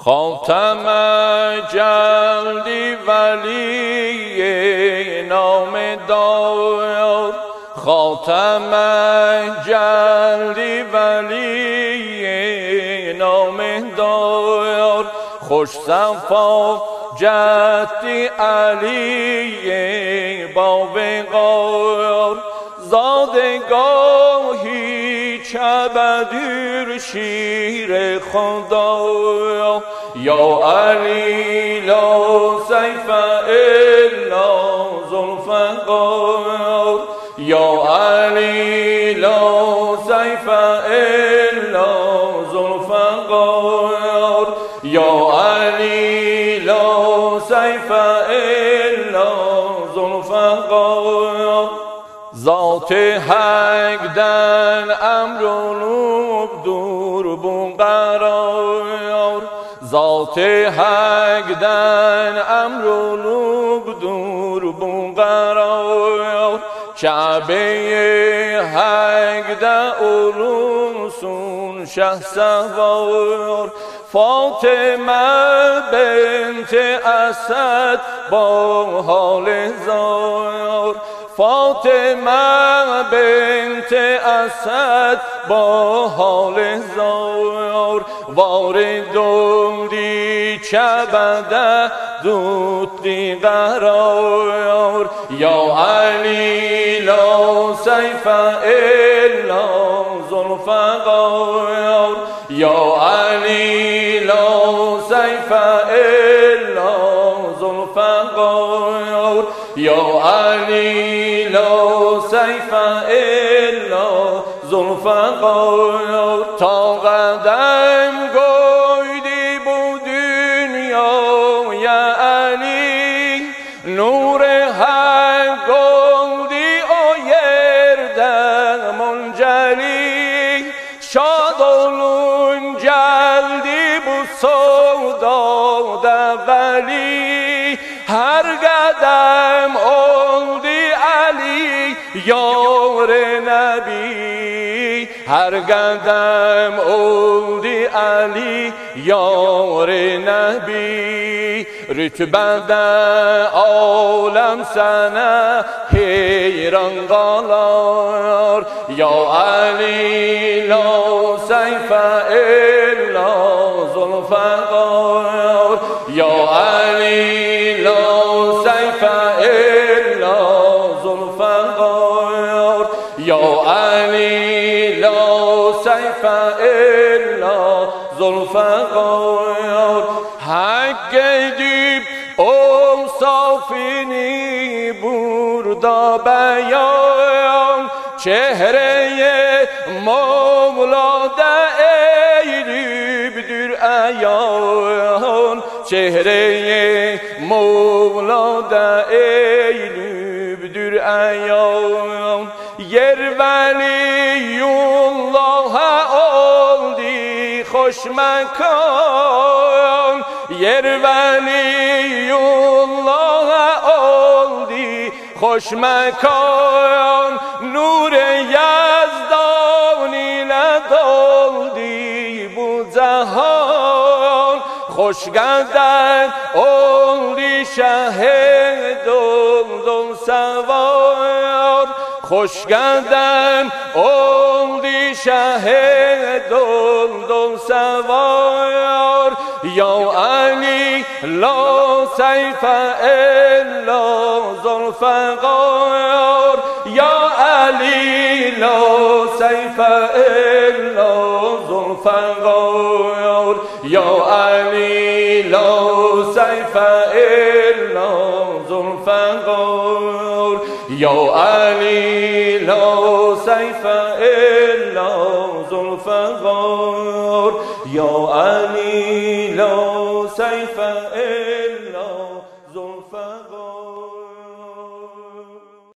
خاتم جلدی ولی نام دار، خاتم جلدی ولی نام دار، خوش صفا جدی علی با وقار، زادگاهی چبدیر شیر خدا، یا علی لا سیف الا ذوالفقار، یا علی لا سیف الا ذوالفقار، یا علی لا سیف الا ذوالفقار. ذات حق در امر و نوب دور بون قرار، ذات حق در امر و نوب دور بون قرار، کعبه حق در علوسون شه سوار، فاطمه بنت اسد با حال زار، فاطمه بنت اسد با حال زار، واردم دی چبده دوتی قرار، یا علی لا سیف الا ذوالفقار، یا علی لا سیف الا ذوالفقار، یا علی لا سیف الا ذوالفقار. تا قدم گویدی بو دنیا یا علی، نور حق گویدی آیرده منجلی، شاد olun geldi bu sevdada veli، her قدم oldu Ali yar Nebi، her قدم oldu Ali yar Nebi، rütbede alem sana heyran qalar، ya Ali la seyfe illa ذوالفقار، ya Ali la seyfe illa ذوالفقار، ya Ali la seyfe illa ذوالفقار. Hak edip o safini burada beyan، çehreye Mevla'da eğilipdir ayan، çehreye Mevla'da eğilipdir ayan، yer veliyullah'a oldu hoş mekan، yer veliyullah'a oldu hoş mekan، nur yazdan ile doldu bu cihan، hoş geldin oldu şehit oldun sevar، hoş geldin oldu şehit oldun sevar، ya Ali la seyfe illa ذوالفقار، ya Ali la seyfe illa ذوالفقار، ya Ali la seyfe illa ذوالفقار، ya Ali la seyfe illa ذوالفقار، ya Ali la seyfe